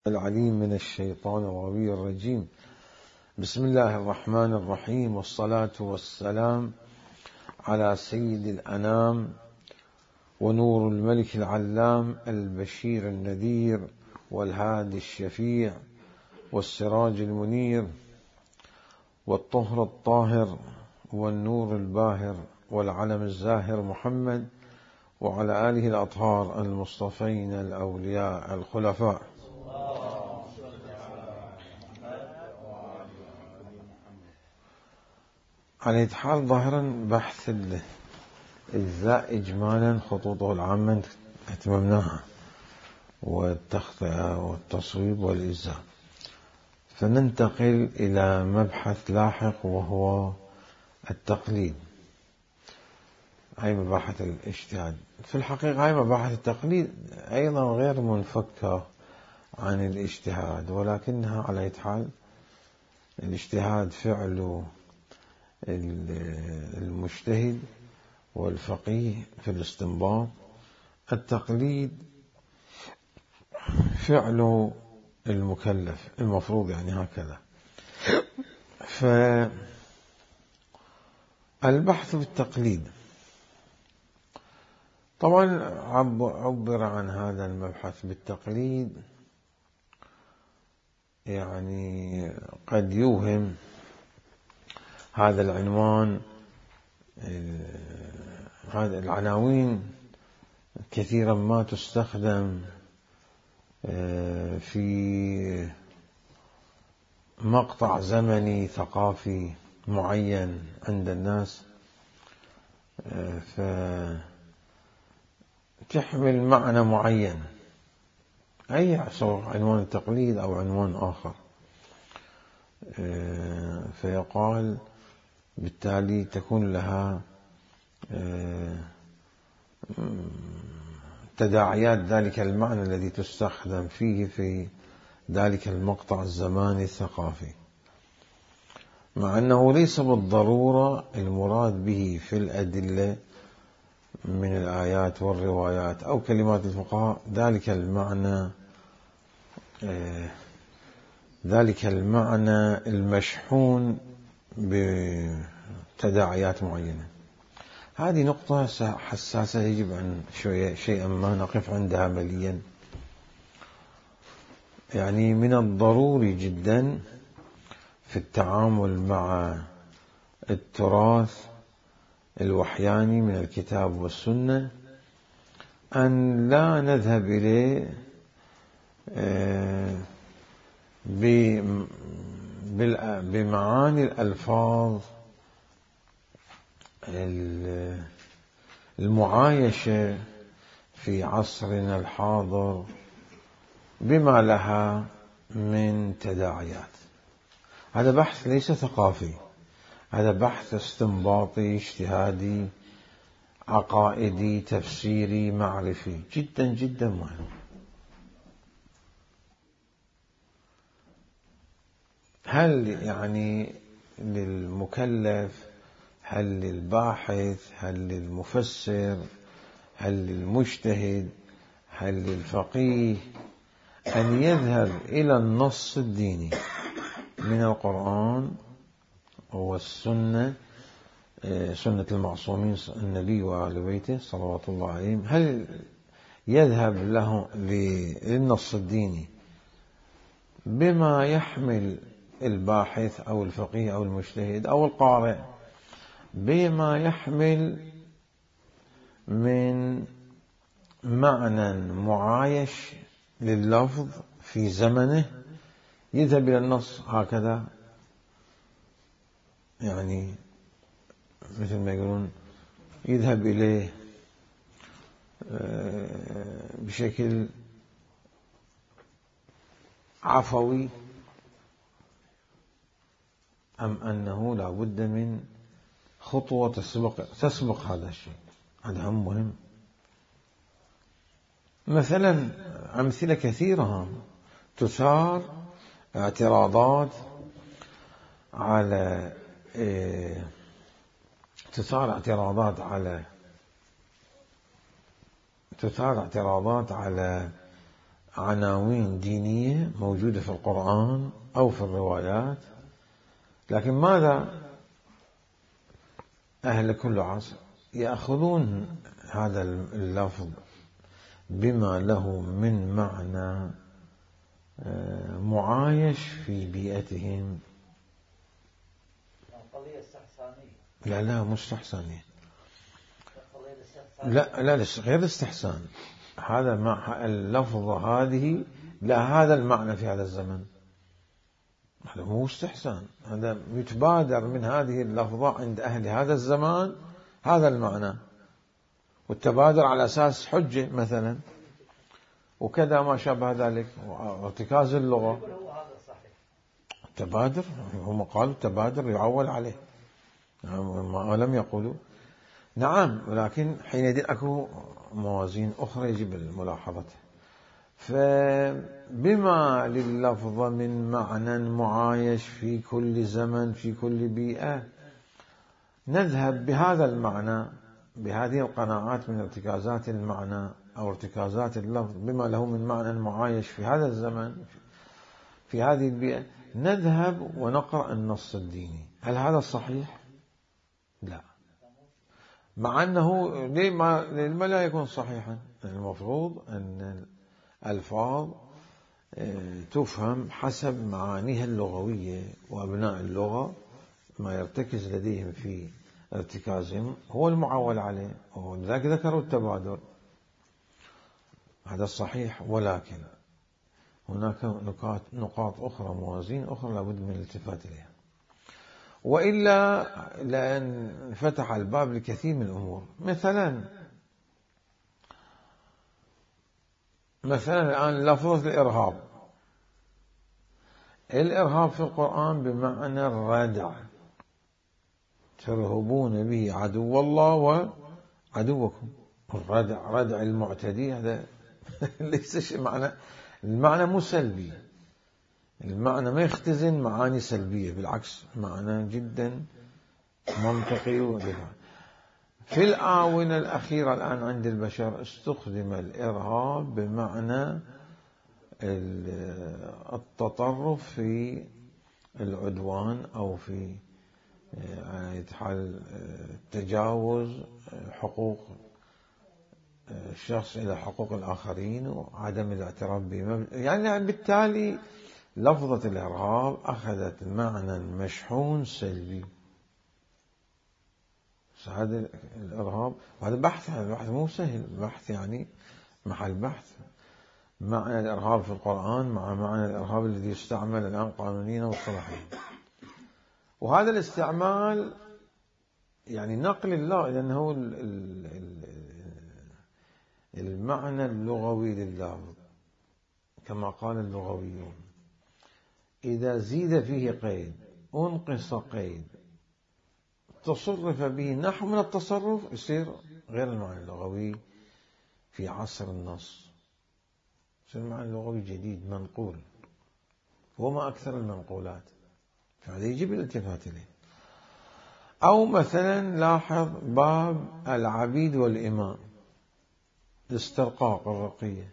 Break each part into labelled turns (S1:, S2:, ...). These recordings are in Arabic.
S1: العليم من الشيطان الغوي الرجيم. بسم الله الرحمن الرحيم، والصلاة والسلام على سيد الأنام ونور الملك العلام البشير النذير والهادي الشفيع والسراج المنير والطهر الطاهر والنور الباهر والعلم الزاهر محمد وعلى آله الأطهار المصطفين الأولياء الخلفاء. على حال ظاهرا بحث الإجزاء إجمالا خطوطه العامة أتممناها، والتخطئة والتصويب والإجزاء، فننتقل إلى مبحث لاحق وهو التقليد. هاي مباحث الاجتهاد. في الحقيقة هاي مباحث التقليد أيضا غير منفكة عن الاجتهاد، ولكنها على حال الاجتهاد فعل المجتهد والفقيه في الاستنباط، التقليد فعل المكلف المفروض، يعني هكذا. فالبحث بالتقليد طبعا عبر عن هذا المبحث بالتقليد، يعني قد يوهم هذا العنوان، هذه العناوين كثيرا ما تستخدم في مقطع زمني ثقافي معين عند الناس، فتحمل معنى معين، أي سواء عنوان التقليد أو عنوان آخر، فيقال بالتالي تكون لها تداعيات ذلك المعنى الذي تستخدم فيه في ذلك المقطع الزماني الثقافي، مع أنه ليس بالضرورة المراد به في الأدلة من الآيات والروايات أو كلمات الفقهاء ذلك المعنى المشحون بتداعيات معينة. هذه نقطة حساسة يجب أن شيئا ما نقف عندها مليا. يعني من الضروري جدا في التعامل مع التراث الوحياني من الكتاب والسنة أن لا نذهب إليه بمعاني الألفاظ المعايشة في عصرنا الحاضر بما لها من تداعيات. هذا بحث ليس ثقافي، هذا بحث استنباطي اجتهادي عقائدي تفسيري معرفي جدا جدا مهم. هل يعني للمكلف، هل للباحث، هل للمفسر، هل للمجتهد، هل للفقيه أن يذهب إلى النص الديني من القرآن والسنة، سنة المعصومين النبي وآل بيته صلوات الله عليهم، هل يذهب له للنص الديني بما يحمل الباحث أو الفقيه أو المجتهد أو القارئ بما يحمل من معنى معايش لللفظ في زمنه، يذهب إلى النص هكذا، يعني مثل ما يقولون يذهب إليه بشكل عفوي، أم أنه لا بد من خطوة تسبق هذا الشيء؟ هذا هم مهم. مثلا أمثلة كثيرة تثار اعتراضات على عناوين دينية موجودة في القرآن أو في الروايات. لكن ماذا أهل كل عصر يأخذون هذا اللفظ بما له من معنى معايش في بيئتهم.
S2: قضية استحسانية.
S1: لا مش استحسانية. لا غير استحسان. هذا مع اللفظة هذه لا هذا المعنى في هذا الزمن. هذا مو استحسان، هذا يتبادر من هذه اللفظة عند أهل هذا الزمان هذا المعنى، والتبادر على أساس حجة مثلا، وكذا ما شابه ذلك، وارتكاز اللغة. التبادر هم قالوا التبادر يعول عليه، ما لم يقولوا. نعم، ولكن حينئذ أكو موازين أخرى يجب ملاحظتها. فبما لللفظ من معنى معايش في كل زمن في كل بيئة، نذهب بهذا المعنى بهذه القناعات من ارتكازات المعنى أو ارتكازات اللفظ بما له من معنى معايش في هذا الزمن في هذه البيئة، نذهب ونقرأ النص الديني. هل هذا صحيح؟ لا. مع أنه لما لا يكون صحيحا؟ المفروض أن الألفاظ تفهم حسب معانيها اللغوية، وأبناء اللغة ما يرتكز لديهم في ارتكازهم هو المعول عليه، ولذلك ذكروا التبادر. هذا الصحيح، ولكن هناك نقاط أخرى، موازين أخرى لابد من الالتفات إليها، وإلا لأن فتح الباب لكثير من الأمور. مثلا الآن لفظة الإرهاب في القرآن بمعنى الردع، ترهبون به عدو الله وعدوكم. ردع المعتدي هذا ليس شيء معنى، المعنى مو سلبي، المعنى ما يختزن معاني سلبية، بالعكس معنى جدا منطقي ودفاع. في الآونة الأخيرة الآن عند البشر استخدم الإرهاب بمعنى التطرف في العدوان أو في تجاوز حقوق الشخص إلى حقوق الآخرين وعدم الاعتراف بهم. يعني بالتالي لفظة الإرهاب أخذت معنى مشحون سلبي. هذا الإرهاب، وهذا بحث مو سهل، بحث يعني محل بحث. معنى الإرهاب في القرآن مع معنى الإرهاب الذي يستعمل الآن قانونيا وصلاحيا، وهذا الاستعمال يعني نقل الله، لأنه المعنى اللغوي لللفظ كما قال اللغويون إذا زيد فيه قيد أنقص قيد تصرف به نحو من التصرف يصير غير المعنى اللغوي في عصر النص، يصير المعنى اللغوي جديد منقول، وما أكثر المنقولات، فهذا يجب الالتفات إليه. أو مثلا لاحظ باب العبيد والإماء، الاسترقاق الرقية.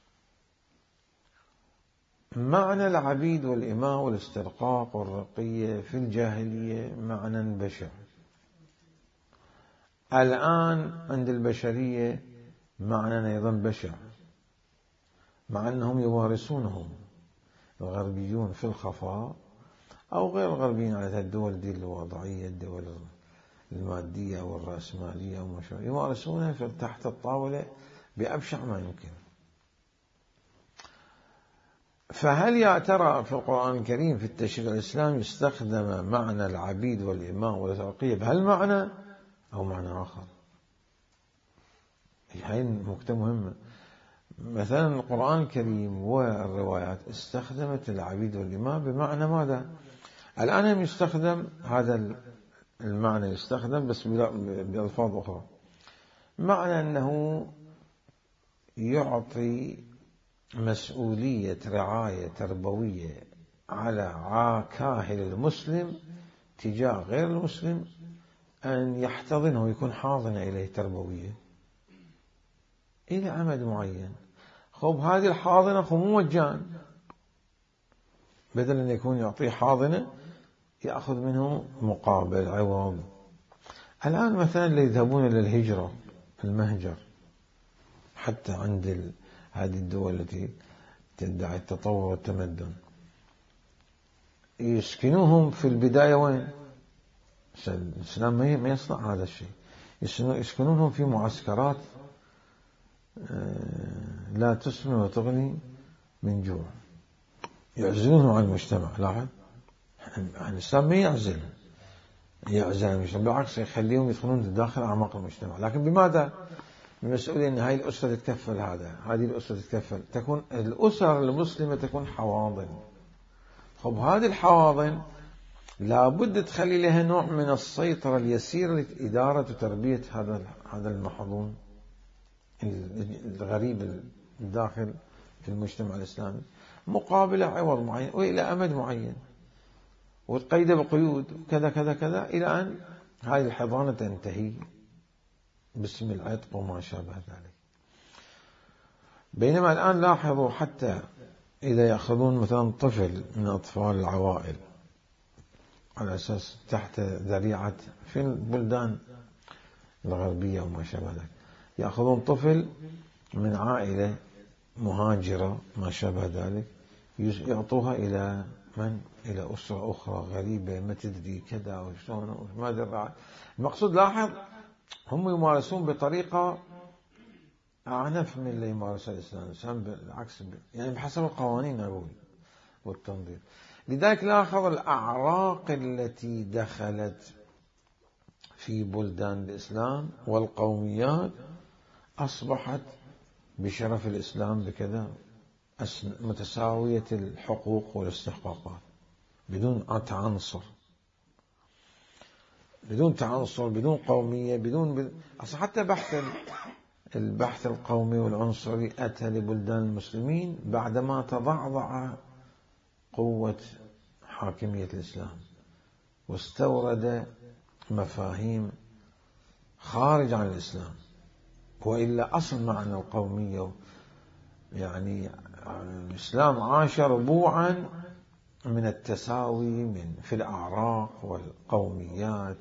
S1: معنى العبيد والإماء والاسترقاق والرقية في الجاهلية معنى بشع، الآن عند البشرية معنى أيضا بشع، مع أنهم يمارسونهم الغربيون في الخفاء أو غير الغربيين على الدول دي الوضعية، الدول المادية والرأسمالية وما شابه، يمارسونها تحت الطاولة بأبشع ما يمكن. فهل يا ترى في القرآن الكريم في التشريع الإسلامي استخدم معنى العبيد والإماء والترقية بهالمعنى أو معنى آخر؟ هاي نقطة مهمة. مثلا القرآن الكريم والروايات استخدمت العبيد والإماء بمعنى ماذا؟ الآن هم يستخدم هذا المعنى، يستخدم بس بألفاظ أخرى، معنى أنه يعطي مسؤولية رعاية تربوية على كاهل المسلم تجاه غير المسلم أن يحتضنه ويكون حاضنة إليه تربوية إلى أمد معين. خب هذه الحاضنة مو مجان، بدل أن يكون يعطيه حاضنة يأخذ منه مقابل عوض. الآن مثلا اللي يذهبون إلى الهجرة المهجر حتى عند هذه الدول التي تدعي التطور والتمدن، يسكنوهم في البداية وين؟ الإسلام ما يصنع هذا الشيء. يسكنونهم في معسكرات لا تسمن وتغني من جوع، يعزلونهم عن المجتمع. لاحظ، الإسلام ما يعزل المجتمع، بالعكس يخليهم يدخلون داخل أعماق المجتمع. لكن بماذا؟ بمسؤولية أن هذه الأسرة تتكفل هذه الأسرة تتكفل، تكون الأسر المسلمة تكون حواضن. خب هذه الحواضن لابد تخلي لها نوع من السيطرة اليسيرة لإدارة وتربية هذا المحظوظ الغريب الداخل في المجتمع الإسلامي، مقابل عوض معين وإلى أمد معين، وتقيد بقيود كذا كذا كذا إلى أن هذه الحضانة تنتهي باسم العتق وما شابه ذلك. بينما الآن لاحظوا حتى إذا يأخذون مثلا طفل من أطفال العوائل على أساس تحت ذريعة في البلدان الغربية وما شابه ذلك، يأخذون طفل من عائلة مهاجرة ما شابه ذلك، يعطوها إلى من؟ إلى أسرة أخرى غريبة ما تدري كذا وشلون ما درى. المقصود لاحظ هم يمارسون بطريقة أعنف من اللي يمارسها الإسلام، بالعكس يعني بحسب القوانين أقول والتنظيم. لذلك لاحظ الأعراق التي دخلت في بلدان الإسلام والقوميات أصبحت بشرف الإسلام بكذا متساوية الحقوق والاستحقاقات بدون تعنصر، بدون قومية، أصلا حتى البحث القومي والعنصري أتى لبلدان المسلمين بعدما تضعضع قوة حاكمية الإسلام واستورد مفاهيم خارج عن الإسلام. وإلا أصل معنى القومية يعني الإسلام عاش ربوعا من التساوي في الأعراق والقوميات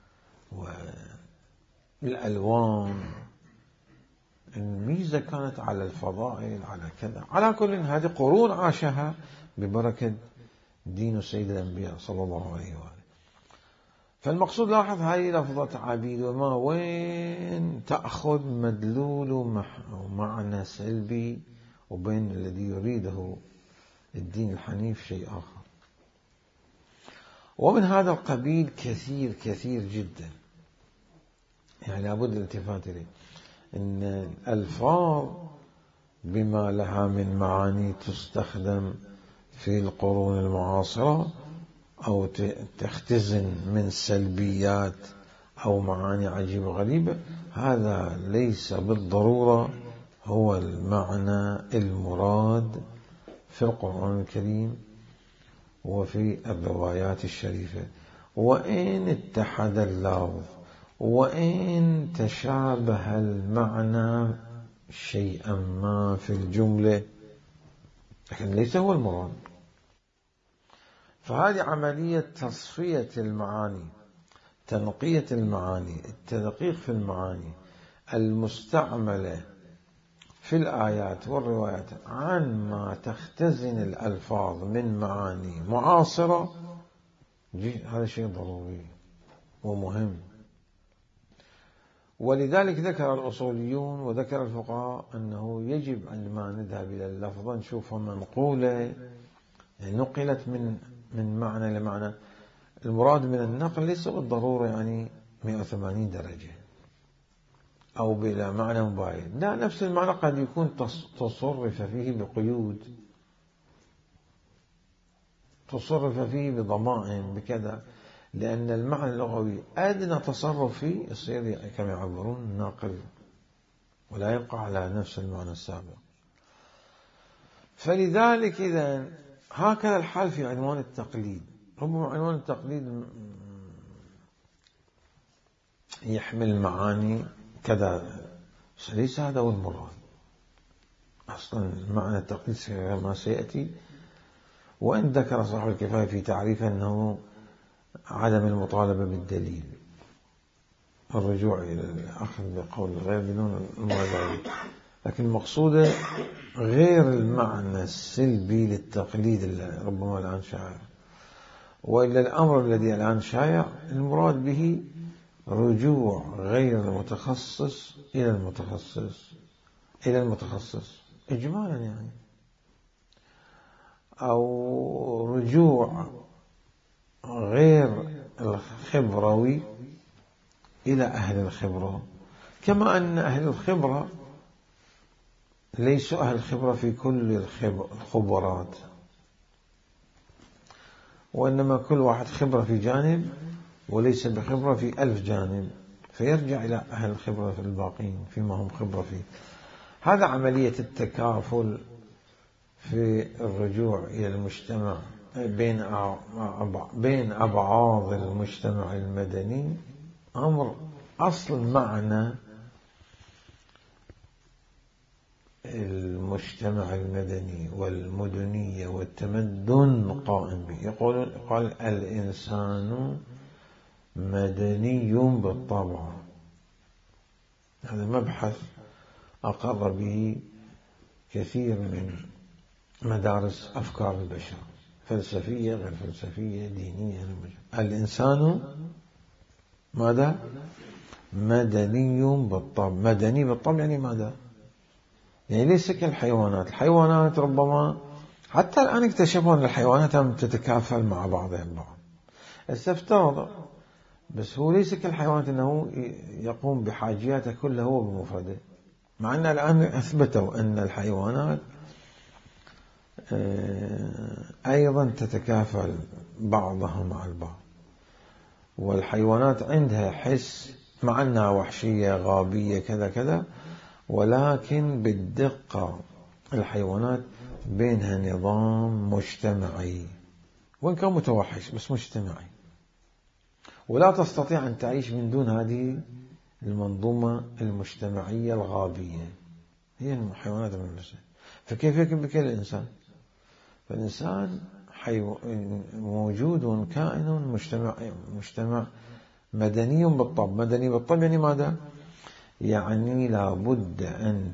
S1: والألوان. الميزة كانت على الفضائل على كذا. على كل هذه قرون عاشها ببركة دين سيد الأنبياء صلى الله عليه وآله. فالمقصود لاحظ هذه لفظة عبيد وما وين تأخذ مدلول ومعنى سلبي، وبين الذي يريده الدين الحنيف شيء آخر. ومن هذا القبيل كثير كثير جدا، يعني لابد الالتفات إليه إن الألفاظ بما لها من معاني تستخدم في القرون المعاصرة أو تختزن من سلبيات أو معاني عجيبة غريبة، هذا ليس بالضرورة هو المعنى المراد في القرآن الكريم وفي الروايات الشريفة. وإن اتحد اللفظ وإن تشابه المعنى شيئا ما في الجملة، لكن ليس هو المراد. فهذه عملية تصفية المعاني، تنقية المعاني، التدقيق في المعاني المستعملة في الآيات والروايات عن ما تختزن الألفاظ من معاني معاصرة، هذا شيء ضروري ومهم. ولذلك ذكر الأصوليون وذكر الفقهاء أنه يجب عندما نذهب إلى اللفظة نشوفها منقولة، نقلت من معنى لمعنى. المراد من النقل ليس بالضرورة يعني 180 درجة أو بلا معنى مباين، لا، نفس المعنى قد يكون تصرف فيه بقيود، تصرف فيه بضمائن بكذا، لأن المعنى اللغوي أدنى تصرف فيه يصير كما يعبرون ناقل ولا يبقى على نفس المعنى السابق. فلذلك إذن هكذا الحال في عنوان التقليد. ربما عنوان التقليد يحمل معاني كذا، ليس هذا هو المراد أصلا. معنى التقليد كما سيأتي وإن ذكر صاحب الكفاية في تعريف أنه عدم المطالبة بالدليل، الرجوع إلى الأخذ بقول الغير بدون المراجعة، لكن المقصود غير المعنى السلبي للتقليد اللي ربما الآن شائع. وإلا الأمر الذي الآن شائع المراد به رجوع غير المتخصص إلى المتخصص إجمالا يعني، أو رجوع غير الخبروي إلى أهل الخبرة، كما أن أهل الخبرة ليسوا أهل الخبرة في كل الخبرات، وإنما كل واحد خبرة في جانب وليس بخبرة في 1000 جانب، فيرجع إلى أهل الخبرة في الباقين فيما هم خبرة فيه. هذا عملية التكافل في الرجوع إلى المجتمع بين أبعاض المجتمع المدني، أمر أصل معنى المجتمع المدني والمدنية والتمدن قائم به. قال الإنسان مدني بالطبع، هذا مبحث أقر به كثير من مدارس أفكار البشر، فلسفية غير فلسفية دينية. الإنسان ماذا؟ مدني بالطبع. مدني بالطبع يعني ماذا؟ يعني ليس كالحيوانات. الحيوانات ربما حتى الآن اكتشفوا أن الحيوانات تتكافل مع بعضها البعض، استفترض، بس هو ليس كالحيوانات أنه يقوم بحاجياته كلها هو بمفرده، مع أن الآن أثبتوا أن الحيوانات أيضا تتكافل بعضها مع البعض، والحيوانات عندها حس، مع أنها وحشية غابية كذا كذا، ولكن بالدقة الحيوانات بينها نظام مجتمعي، وإن كان متوحش بس مجتمعي، ولا تستطيع أن تعيش من دون هذه المنظومة المجتمعية الغابية. هي الحيوانات من نفسها، فكيف يكون بك الإنسان؟ فالإنسان موجود كائن مجتمع مدني بالطبع. مدني بالطبع يعني ماذا؟ يعني لابد أن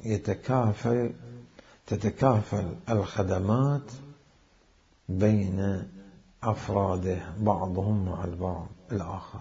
S1: تتكافل الخدمات بين أفراده بعضهم مع البعض الآخر.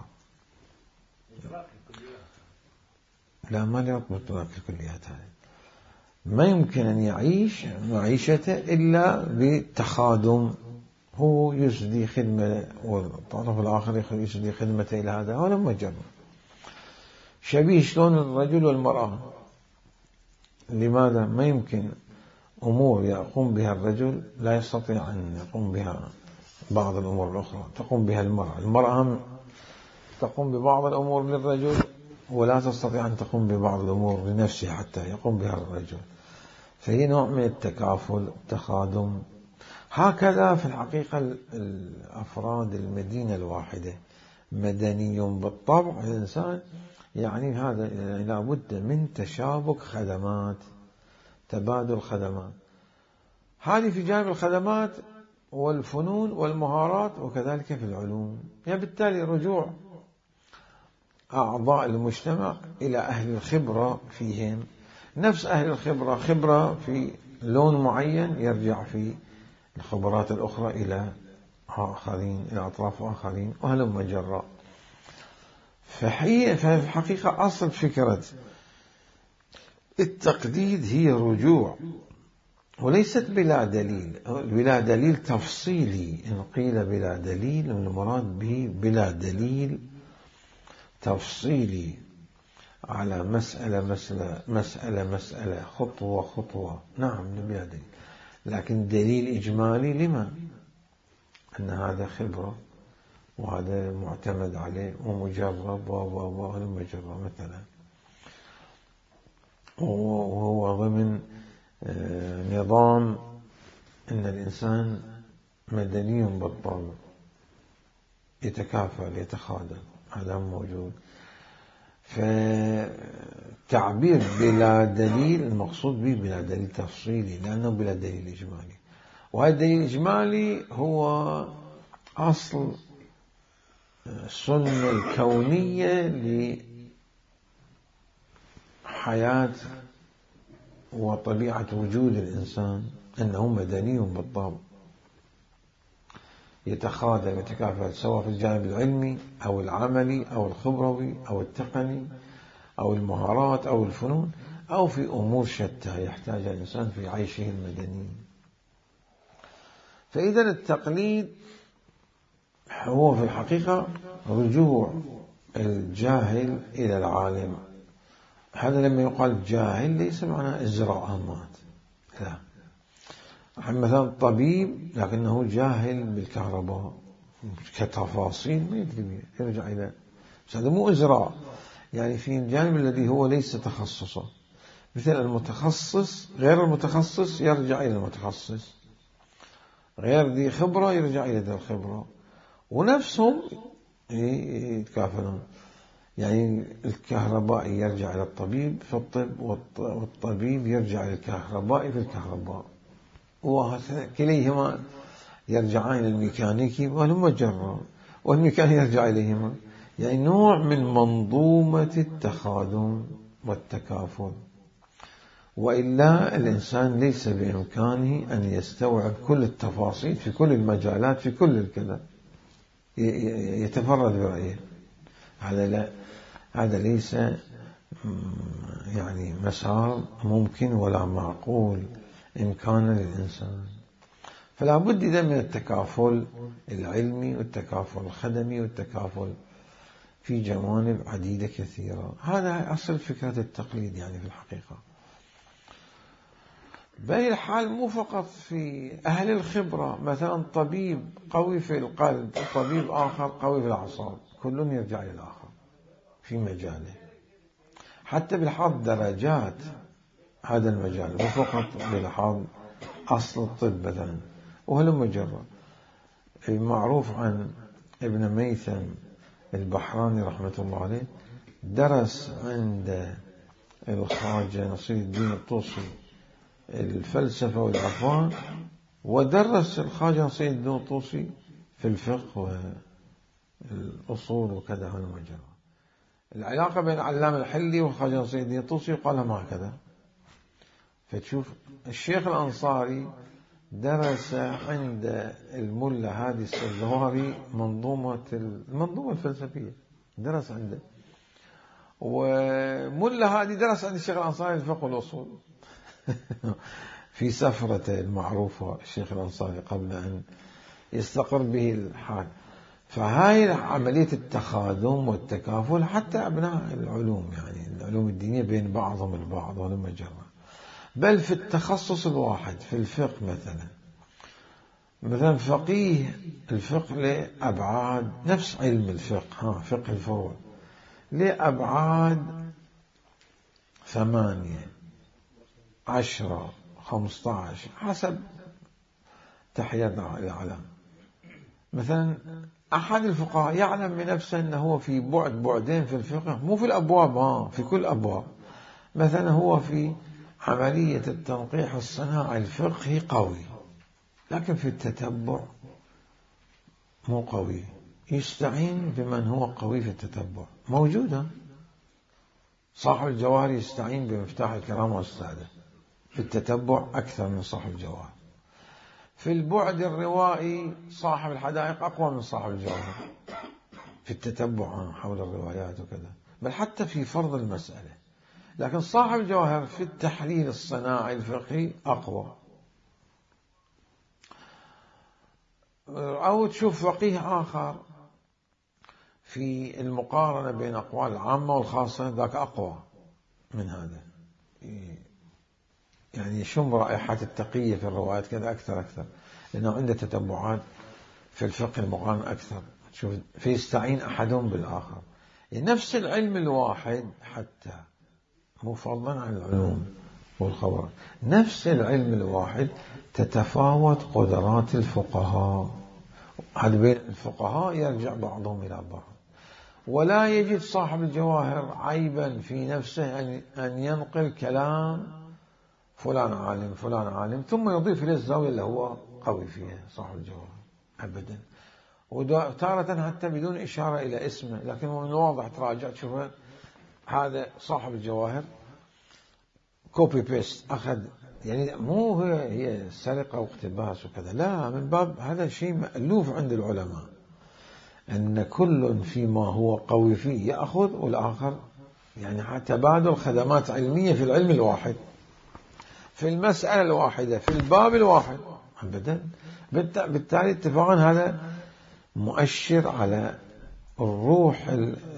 S1: لا، ما يربط بإطلاق الكليات. هذه ما يمكن أن يعيش معيشته إلا بالتخادم، هو يسدي خدمة والطرف الآخر يسدي خدمته إلى هذا، ولا مجرد شبيه شلون الرجل والمرأة. لماذا؟ ما يمكن أمور يقوم بها الرجل لا يستطيع أن يقوم بها بعض الأمور الأخرى تقوم بها المرأة. المرأة هم تقوم ببعض الأمور للرجل ولا تستطيع أن تقوم ببعض الأمور لنفسها حتى يقوم بها الرجل، فهي نوع من التكافل التخادم. هكذا في الحقيقة الأفراد المدينة الواحدة مدني بالطبع الإنسان، يعني هذا لابد من تشابك خدمات، تبادل خدمات، هذه في جانب الخدمات والفنون والمهارات، وكذلك في العلوم. يعني بالتالي رجوع أعضاء المجتمع إلى أهل الخبرة فيهم، نفس أهل الخبرة خبرة في لون معين يرجع في الخبرات الأخرى إلى آخرين، إلى أطراف آخرين، وهلم جرا. ففي الحقيقة أصل فكرة التقليد هي رجوع، وليست بلا دليل. بلا دليل تفصيلي، إن قيل بلا دليل المراد به بلا دليل تفصيلي على مسألة خطوة خطوة، نعم بلا دليل، لكن دليل إجمالي لما؟ أن هذا خبرة وهذا معتمد عليه ومجرب ومجرب مثلا، وهو ضمن نظام أن الإنسان مدني بالطبع يتكافل يتخادم، هذا موجود. فتعبير بلا دليل المقصود به بلا دليل تفصيلي، لأنه بلا دليل إجمالي. وهذا الدليل الإجمالي هو أصل السنة الكونية لحياة وطبيعة وجود الإنسان، أنه مدني بالطبع، يتخاذل يتكافل سواء في الجانب العلمي أو العملي أو الخبروي أو التقني أو المهارات أو الفنون أو في أمور شتى يحتاج الإنسان في عيشه المدني. فإذا التقليد هو في الحقيقة رجوع الجاهل إلى العالم. هذا لما يقال جاهل ليس معناه إجراءات، لا. مثلا طبيب لكنه جاهل بالكهرباء كتفاصيل ما يدري، يرجع إلى هذا مو إجراء، يعني في الجانب الذي هو ليس تخصصه. مثل المتخصص غير المتخصص يرجع إلى المتخصص، غير ذي خبرة يرجع إلى ذي الخبرة، ونفسهم يتكافلون. يعني الكهربائي يرجع إلى الطبيب في الطب، والطبيب يرجع إلى الكهربائي في الكهرباء، وكليهما يرجعان إلى الميكانيكي ولما جرى، والميكانيكي يرجع إليهما. يعني نوع من منظومة التخادم والتكافل. وإلا الإنسان ليس بإمكانه أن يستوعب كل التفاصيل في كل المجالات في كل الكذا، يتفرد برأيه. هذا ليس يعني مسار ممكن ولا معقول إمكانا للإنسان. فلا بد إذا من التكافل العلمي والتكافل الخدمي والتكافل في جوانب عديدة كثيرة. هذا أصل فكرة التقليد يعني في الحقيقة. بل الحال مو فقط في أهل الخبرة، مثلا طبيب قوي في القلب وطبيب آخر قوي في الأعصاب، كل يرجع إلى الآخر في مجاله، حتى بلحاظ درجات هذا المجال، مو فقط بلحاظ أصل الطب مثلا. وهلم جرى. المعروف عن ابن ميثم البحراني رحمة الله عليه، درس عند الخواجة نصير الدين الطوسي الفلسفة والعرفان، ودرس الخواجة نصير الدين الطوسي في الفقه والأصول وكذا. هلم جرى. العلاقة بين علام الحلي والخواجة نصير الدين الطوسي قالها ما هكذا. فتشوف الشيخ الأنصاري درس عند الملا هادي السلهوري المنظومة الفلسفية، درس عنده. وملا هادي درس عند الشيخ الأنصاري الفقه والأصول في سفرته المعروفة الشيخ الأنصاري قبل أن يستقر به الحال. فهاي عملية التخادم والتكافل حتى أبناء العلوم، يعني العلوم الدينية بين بعضهم البعض ولما جرى. بل في التخصص الواحد في الفقه مثلا فقيه الفقه لأبعاد، نفس علم الفقه فقه الفروع لأبعاد 8 10 15 حسب تحية العلم. مثلا أحد الفقهاء يعلم بنفسه أنه هو في بعدين في الفقه، مو في الأبواب، في كل الأبواب. مثلا هو في عملية التنقيح الصناعي الفقهي قوي، لكن في التتبع مو قوي، يستعين بمن هو قوي في التتبع. موجودة صاحب الجواهر يستعين بمفتاح الكرامة والسعادة في التتبع أكثر من صاحب الجواهر. في البعد الروائي صاحب الحدائق أقوى من صاحب الجواهر في التتبع حول الروايات وكذا، بل حتى في فرض المسألة. لكن صاحب الجواهر في التحليل الصناعي الفقهي أقوى. أو تشوف فقيه آخر في المقارنة بين أقوال العامة والخاصة، ذاك أقوى من هذا، يعني يشم رائحة التقية في الروايات كذا أكثر لأنه عنده تتبعات في الفقه المقارنة أكثر. شوف فيستعين أحدهم بالآخر. يعني نفس العلم الواحد، حتى مو فضلا عن العلوم والخبرات، نفس العلم الواحد تتفاوت قدرات الفقهاء. هذا بين الفقهاء يرجع بعضهم إلى بعض. ولا يجد صاحب الجواهر عيبا في نفسه أن ينقل كلام فلان عالم ثم يضيف إلى الزاوية اللي هو قوي فيها صاحب الجواهر أبدا، وتارة حتى بدون إشارة إلى اسمه، لكن من الواضح تراجع تشوفه هذا صاحب الجواهر كوبي بيست أخذ، يعني مو هي سرقة واقتباس وكذا، لا، من باب هذا شيء مألوف عند العلماء أن كل فيما هو قوي فيه يأخذ والآخر، يعني تبادل خدمات علمية في العلم الواحد، في المسألة الواحدة، في الباب الواحد أبدا. بالتالي اتفاقا هذا مؤشر على الروح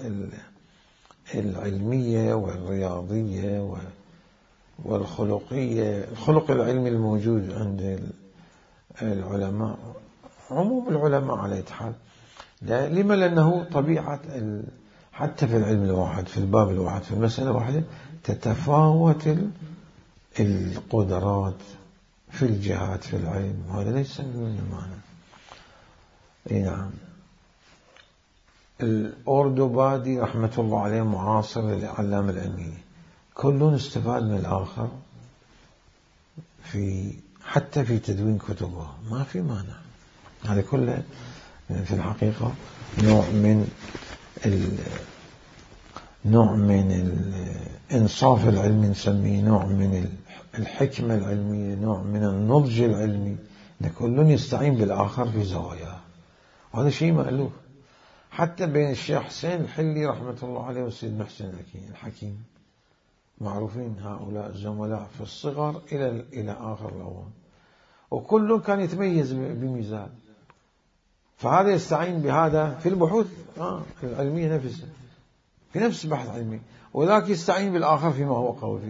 S1: العلمية والرياضية والخلقية، الخلق العلمي الموجود عند العلماء، عموم العلماء على أي حال. لما؟ لأنه طبيعة حتى في العلم الواحد، في الباب الواحد، في المسألة الواحدة تتفاوت القدرات في الجهات في العلم، وهذا ليس من المعنى. اي نعم. الأردوبادي رحمة الله عليه معاصر للعلامة العلمي، كلهم استفاد من الآخر حتى في تدوين كتبه، ما في مانع. هذا كله في الحقيقة نوع من الإنصاف العلمي نسميه، نوع من الحكمة العلمية، نوع من النضج العلمي، أن كل يستعين بالآخر في زواياه، وهذا شيء مألوف حتى بين الشيخ حسين الحلي رحمة الله عليه والسيد محسن الحكيم، معروفين هؤلاء الزملاء في الصغر إلى آخر الأوان، وكل كان يتميز بميزان، فهذا يستعين بهذا في البحوث العلمية نفسها، في نفس بحث علمي، وذاك يستعين بالآخر فيما هو قوي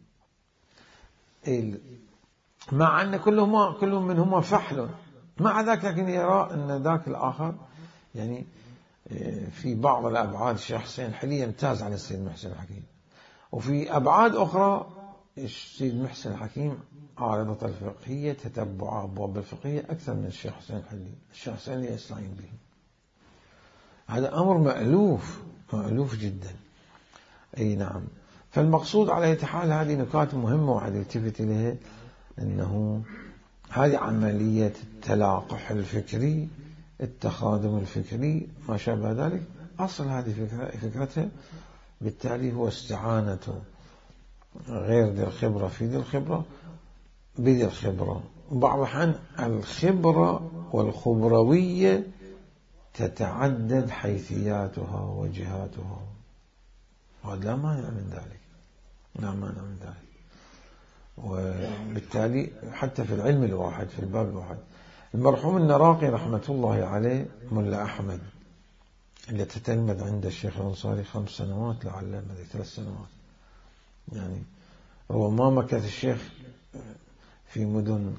S1: فيه، مع أن كلهم منهما فحل، مع ذاك لكن يرى أن ذاك الآخر يعني في بعض الأبعاد الشيخ حسين الحلي يمتاز على السيد محسن الحكيم، وفي أبعاد أخرى السيد محسن الحكيم عارضة الفقهية تتبع أبواب الفقهية أكثر من الشيخ حسين الحلي، الشيخ حسين يستعين به. هذا أمر مألوف جدا. أي نعم. فالمقصود على أي حال هذه نكات مهمة وعد يلتفت إليها، أنه هذه عملية التلاقح الفكري، التخادم الفكري، ما شابه ذلك، أصل هذه فكرتها بالتالي هو استعانة غير ذي الخبرة في ذي الخبرة بذي الخبرة. بعض الأحيان الخبرة والخبروية تتعدد حيثياتها وجهاتها، وهذا لا مانع من ذلك، لا مانع من ذلك. وبالتالي حتى في العلم الواحد، في الباب الواحد، المرحوم النراقي رحمة الله عليه ملا أحمد اللي تتلمذ عند الشيخ الأنصاري 5 سنوات لعل 3 سنوات، يعني هو ما مكث الشيخ في مدن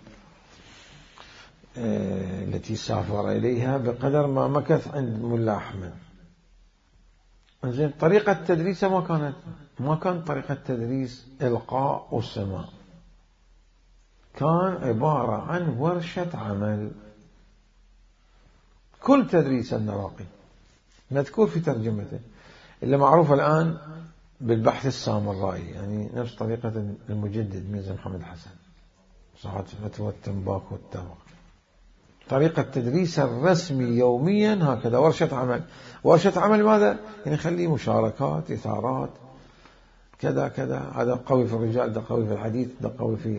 S1: التي سافر إليها بقدر ما مكث عند ملا أحمد. طريقة تدريسه ما كانت طريقة تدريس إلقاء والسماع، كان عبارة عن ورشة عمل. كل تدريس النراقي مذكور في ترجمته، اللي معروف الآن بالبحث السامرائي، يعني نفس طريقة المجدد ميرزا محمد الحسن، صحة فتوى التنباك والتبغ، طريقة تدريس الرسمي يوميا هكذا، ورشة عمل. ورشة عمل ماذا؟ يعني خليه مشاركات، إثارات، كذا كذا، هذا قوي في الرجال، ده قوي في الحديث، ده قوي في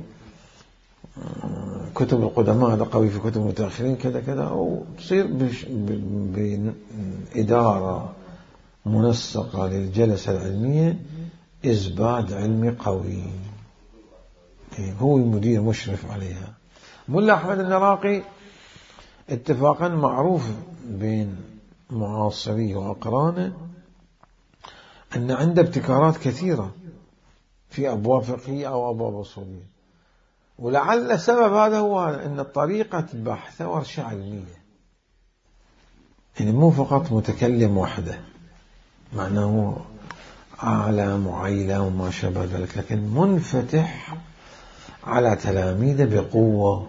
S1: كتب القدماء، ده قوي في كتب المتأخرين، كذا كذا، وتصير بإدارة منسقة للجلسة العلمية إزباد علمي قوي، هو المدير مشرف عليها. ملا أحمد النراقي اتفاقا معروف بين معاصريه وأقرانه أن عنده ابتكارات كثيرة في أبواب فقهية أو أبواب أصولية، ولعل سبب هذا هو أن طريقة بحث ورشة علمية، يعني مو فقط متكلم وحده معناه عالم وعيلة وما شابه ذلك، لكن منفتح على تلاميذه بقوة،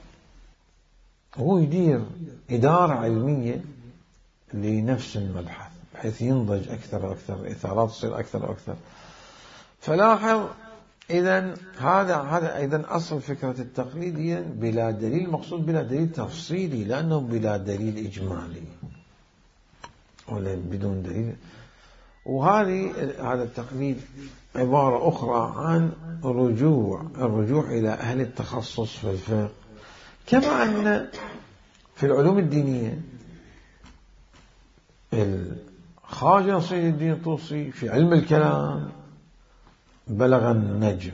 S1: هو يدير إدارة علمية لنفس المبحث بحيث ينضج أكثر وأكثر، إثارات تصير أكثر وأكثر. فلاحظ إذن هذا أيضا أصل فكرة التقليد هي بلا دليل، مقصود بلا دليل تفصيلي، لأنه بلا دليل إجمالي ولا بدون دليل. هذا التقليد عبارة أخرى عن الرجوع إلى أهل التخصص في الفقه، كما أن في العلوم الدينية خواجة نصير الدين الطوسي في علم الكلام بلغ النجم،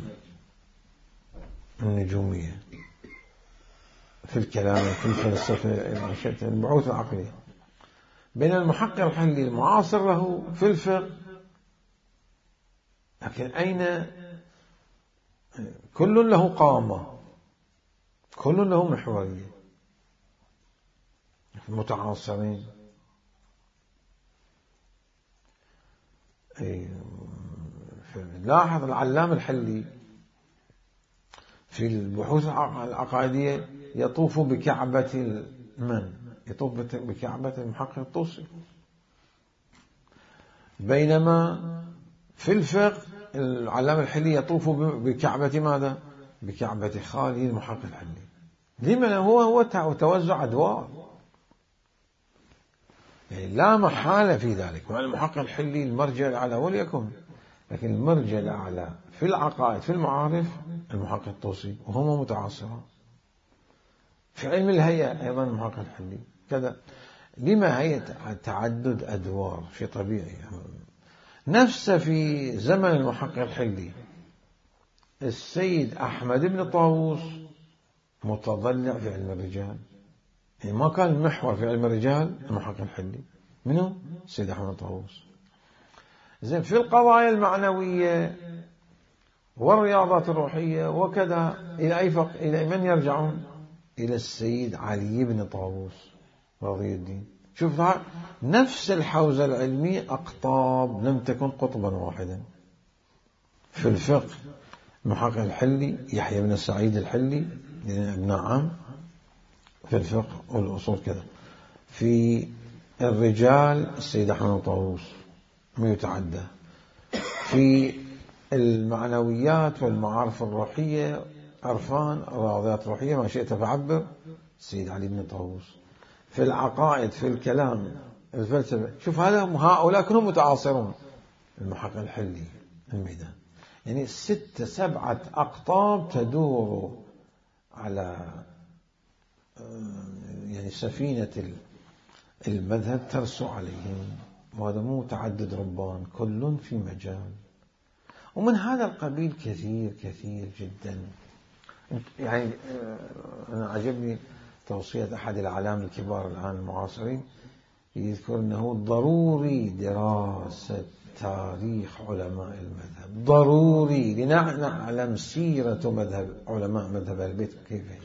S1: النجومية في الكلام في الفلسفة البحوث العقلية، بين المحقق الحلي المعاصر له في الفقه، لكن أين كل له قامة، كل له محورية. المتعاصرين لاحظ العلام الحلي في البحوث العقائدية يطوف بكعبة يطوف بكعبة المحقق الطوسي، بينما في الفقه العلام الحلي يطوف بكعبة ماذا؟ بكعبة خالي المحقق الحلي. لما هو توزع أدوار، يعني لا محالة في ذلك، مع المحقق الحلي المرجع الأعلى وليكن، لكن المرجع الأعلى في العقائد في المعارف المحقق الطوسي، وهما متعاصران. في علم الهيئة أيضا المحقق الحلي كذا. لما هي تعدد أدوار شيء طبيعي. نفس في زمن المحقق الحلي السيد أحمد بن طاووس متضلع في علم الرجال، يعني ما كان المحور في علم الرجال المحقق الحلي، منه السيد أحمد بن طاووس. زين في القضايا المعنوية والرياضات الروحية وكذا إلى من يرجعون؟ إلى السيد علي بن طاووس رضي الدين. شوف نفس الحوزة العلمية أقطاب لم تكن قطبا واحدا. في الفقه المحقق الحلي يحيى بن سعيد الحلي ابن عم في الفقه والأصول كذا. في الرجال السيد أحمد بن طاووس يتعدى. في المعنويات والمعارف الروحية عرفان الرياضيات الروحية ما شئت فعبر السيد علي بن طاووس. في العقائد في الكلام الفلسفة شوف هؤلاء كلهم متعاصرون. المحقق الحلي الميدان، يعني 6-7 أقطاب تدور على يعني سفينة المذهب ترسو عليهم، وهذا مو تعدد ربان، كل في مجال. ومن هذا القبيل كثير كثير جدا. يعني أنا عجبني توصية أحد الأعلام الكبار الآن المعاصرين، يذكر أنه ضروري دراسة تاريخ علماء المذهب، ضروري لنعلم سيرة علماء مذهب البيت كيف هي،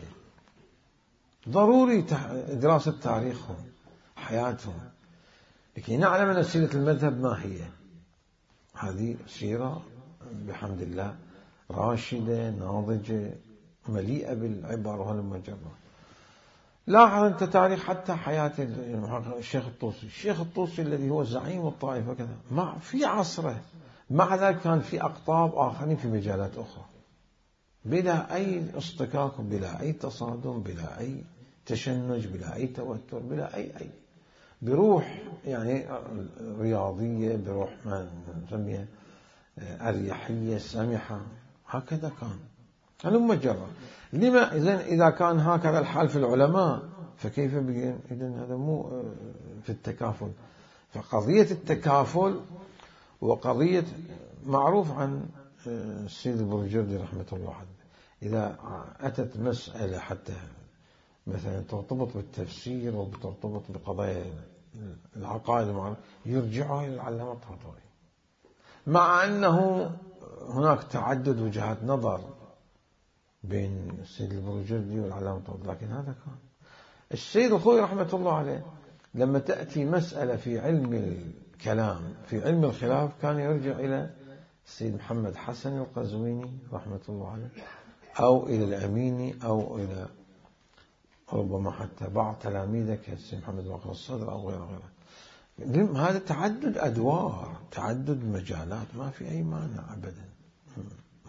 S1: ضروري دراسة تاريخهم حياتهم لكي نعلم أن سيرة المذهب ما هي. هذه سيرة بحمد الله راشدة ناضجة مليئة بالعبر والمجرة. لاحظ أنت تاريخ حتى حياة الشيخ الطوسي، الشيخ الطوسي الذي هو زعيم الطائفة كذا في عصره، مع ذلك كان في أقطاب آخرين في مجالات أخرى بلا أي اصطكاك، بلا أي تصادم، بلا أي تشنج، بلا أي توتر، بلا أي بروح يعني رياضية، بروح ما نسميها أريحية سمحة. هكذا كان هلم مجرة. لما إذا كان هكذا الحال في العلماء فكيف بين إذن هذا مو في التكافل. فقضية التكافل وقضية معروف عن السيد البرجردي رحمة الله عليه، إذا أتت مسألة حتى مثلا ترتبط بالتفسير وترتبط بقضايا العقائد المعروفة يرجعها إلى العلامة الطهطاوي، مع أنه هناك تعدد وجهات نظر بين السيد البرجردي والعلامة الطهطاوي، لكن هذا كان السيد الخوئي رحمة الله عليه لما تأتي مسألة في علم الكلام في علم الخلاف كان يرجع إلى السيد محمد حسن القزويني رحمة الله عليه، أو إلى الأميني، أو إلى ربما حتى بعض تلاميذه كالسيد محمد باقر الصدر أو غيره. هذا تعدد أدوار، تعدد مجالات، ما في أي مانع أبدا،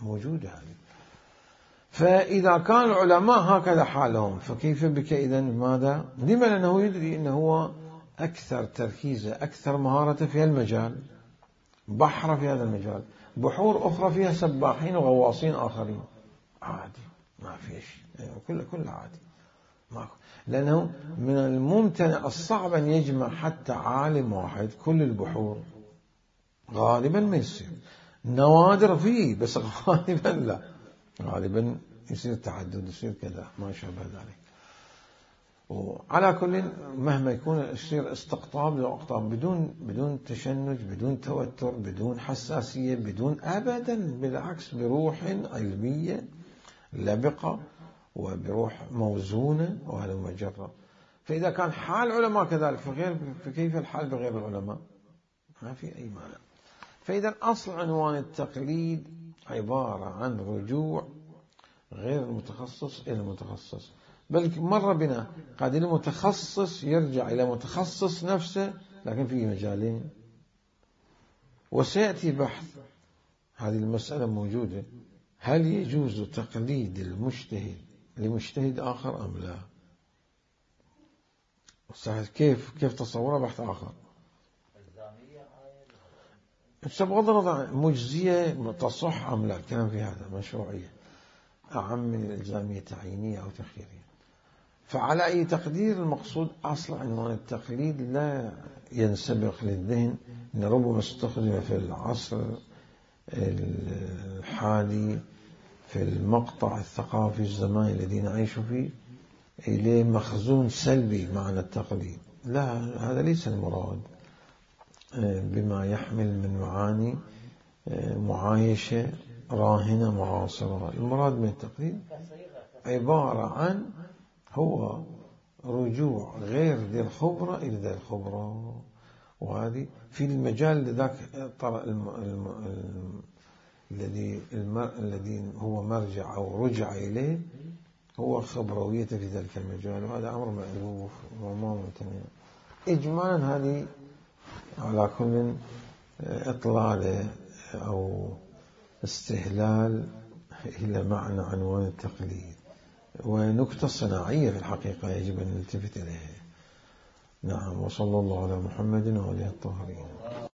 S1: موجودة هذه. فإذا كان العلماء هكذا حالهم فكيف بك إذن؟ ماذا؟ لما؟ لأنه يدري أنه هو أكثر تركيزه أكثر مهارة في المجال، بحر في هذا المجال، بحور أخرى فيها سباحين وغواصين آخرين، عادي ما في شيء، كل عادي ماكو. لأنه من الممتنع الصعب أن يجمع حتى عالم واحد كل البحور، غالبا ما يصير، نوادر فيه بس غالبا لا، غالبا يصير تعدد، يصير كذا ما شابه ذلك. وعلى كل مهما يكون يصير استقطاب لأقطاب بدون تشنج، بدون توتر، بدون حساسية، بدون أبدا، بالعكس بروح علمية لبقة وبروح موزونة وهذا مجرد. فإذا كان حال علماء كذلك فكيف الحال بغير العلماء؟ ما في أي مانع. فإذا أصل عنوان التقليد عبارة عن رجوع غير المتخصص إلى المتخصص، بل مر بنا قد المتخصص يرجع إلى متخصص نفسه لكن في مجالين، وسيأتي بحث هذه المسألة موجودة، هل يجوز تقليد المجتهد لمجتهد آخر أم لا؟ كيف تصوره بحث آخر. بغض النظر مجزية تصح أم لا، الكلام في هذا مشروعية أعم من الإلزامية تعيينية أو تخييرية. فعلى أي تقدير المقصود أصل عنوان التقليد لا ينسبق للذهن أن ربما استخدم في العصر الحالي في المقطع الثقافي الزماني الذي نعيش فيه إليه مخزون سلبي معنى التقليد. لا، هذا ليس المراد بما يحمل من معاني معايشة راهنة معاصرة. المراد من التقليد عبارة عن هو رجوع غير ذي الخبرة إلى ذي الخبرة، وهذه في المجال ذاك الذي هو مرجع أو رجع إليه هو خبرويته في ذلك المجال، وهذا أمر مألوف وما ممتنع. إجمالا هذه على كل إطلالة أو استهلال إلى معنى عنوان التقليد، ونكتة صناعية في الحقيقة يجب أن نلتفت إليها. نعم، وصلى الله على محمد وآله الطاهرين.